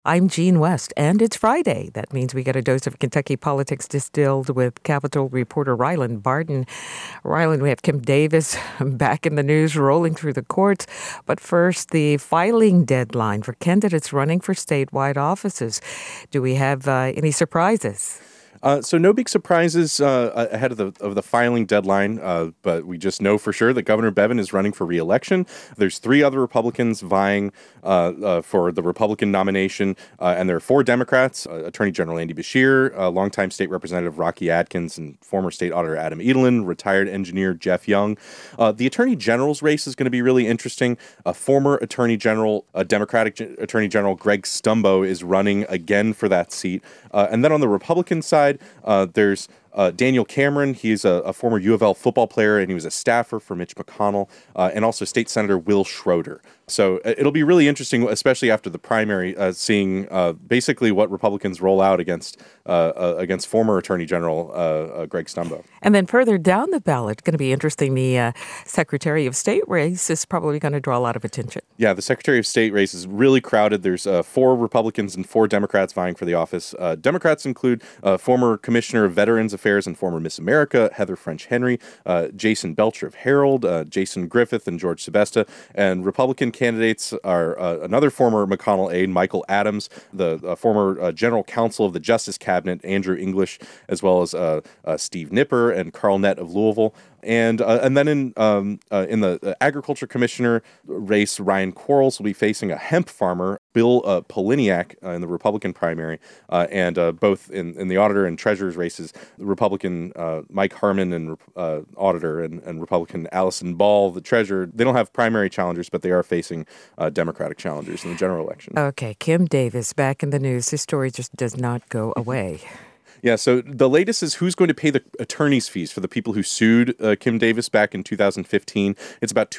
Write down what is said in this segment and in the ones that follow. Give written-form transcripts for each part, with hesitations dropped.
I'm Gene West, and it's Friday. That means we get a dose of Kentucky politics distilled with Capitol reporter Ryland Barton. Ryland, we have Kim Davis back in the news, rolling through the courts. But first, the filing deadline for candidates running for statewide offices. Do we have any surprises? So no big surprises ahead of the filing deadline, but we just know for sure that Governor Bevin is running for re-election. There's three other Republicans vying for the Republican nomination, and there are four Democrats: Attorney General Andy Beshear, longtime State Representative Rocky Adkins, and former State Auditor Adam Edelin, retired engineer Jeff Young. The Attorney General's race is going to be really interesting. Former Attorney General, Democratic Attorney General Greg Stumbo is running again for that seat. And then on the Republican side, there's Daniel Cameron. He's a former U of L football player, and he was a staffer for Mitch McConnell, and also State Senator Will Schroeder. So it'll be really interesting, especially after the primary, seeing basically what Republicans roll out against former Attorney General Greg Stumbo. And then further down the ballot, it's going to be interesting. The Secretary of State race is probably going to draw a lot of attention. Yeah, the Secretary of State race is really crowded. There's four Republicans and four Democrats vying for the office. Democrats include former Commissioner of Veterans Affairs and former Miss America, Heather French Henry, Jason Belcher of Herald, Jason Griffith, and George Sebesta. And Republican candidates are another former McConnell aide, Michael Adams, the former General Counsel of the Justice Cabinet, Andrew English, as well as Steve Nipper and Carl Nett of Louisville. And then in the Agriculture Commissioner race, Ryan Quarles will be facing a hemp farmer, Bill Poliniak, in the Republican primary, and both in the auditor and treasurer's races, the Republican Mike Harmon and auditor and Republican Allison Ball, the treasurer. They don't have primary challengers, but they are facing Democratic challengers in the general election. Okay, Kim Davis back in the news. This story just does not go away. Yeah, so the latest is who's going to pay the attorney's fees for the people who sued Kim Davis back in 2015. It's about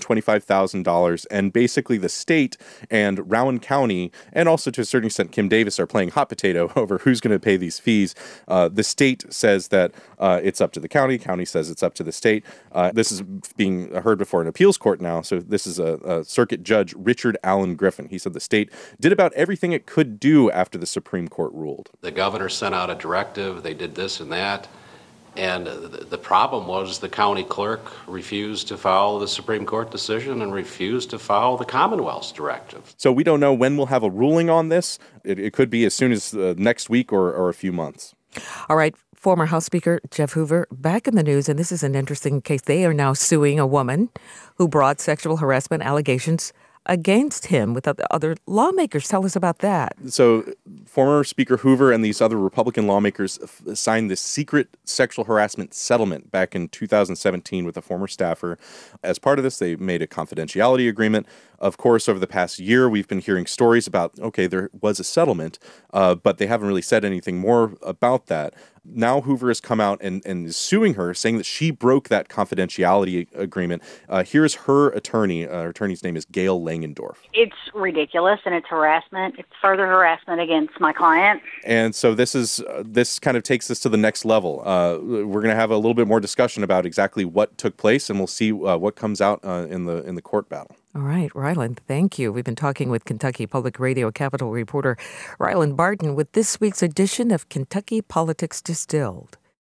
$225,000, and basically the state and Rowan County, and also to a certain extent Kim Davis, are playing hot potato over who's going to pay these fees. The state says that it's up to the county. County says it's up to the state. This is being heard before an appeals court now, so this is a circuit judge, Richard Allen Griffin. He said the state did about everything it could do after the Supreme Court ruled. The governor sent out a directive, they did this and that, and the problem was the county clerk refused to follow the Supreme Court decision and refused to follow the Commonwealth's directive. So we don't know when we'll have a ruling on this. It could be as soon as next week or a few months. All right. Former House Speaker Jeff Hoover back in the news, and this is an interesting case. They are now suing a woman who brought sexual harassment allegations against him with other lawmakers. Tell us about that. So former Speaker Hoover and these other Republican lawmakers signed this secret sexual harassment settlement back in 2017 with a former staffer. As part of this, they made a confidentiality agreement. Of course, over the past year, we've been hearing stories about, okay, there was a settlement, but they haven't really said anything more about that. Now Hoover has come out and is suing her, saying that she broke that confidentiality agreement. Here's her attorney. Her attorney's name is Gail Langendorf. It's ridiculous, and it's harassment. It's further harassment against my client. And so this kind of takes this to the next level. We're going to have a little bit more discussion about exactly what took place, and we'll see what comes out in the court battle. All right, Ryland, thank you. We've been talking with Kentucky Public Radio Capitol reporter Ryland Barton with this week's edition of Kentucky Politics Distilled.